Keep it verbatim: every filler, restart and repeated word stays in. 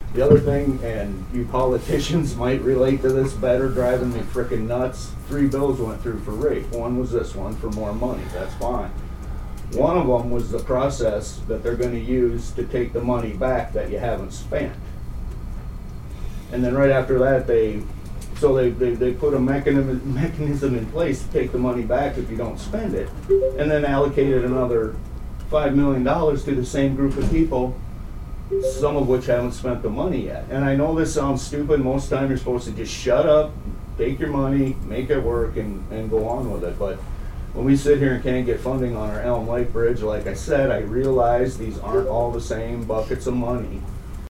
The other thing, and you politicians might relate to this better, driving me frickin' nuts, three bills went through for rape. One was this one for more money, that's fine. One of them was the process that they're gonna use to take the money back that you haven't spent. And then right after that, they, so they, they, they put a mechanism, mechanism in place to take the money back if you don't spend it, and then allocated another five million dollars to the same group of people, some of which haven't spent the money yet. And I know this sounds stupid, most of the time you're supposed to just shut up, take your money, make it work, and, and go on with it. But when we sit here and can't get funding on our Elm Lake Bridge, like I said, I realize these aren't all the same buckets of money.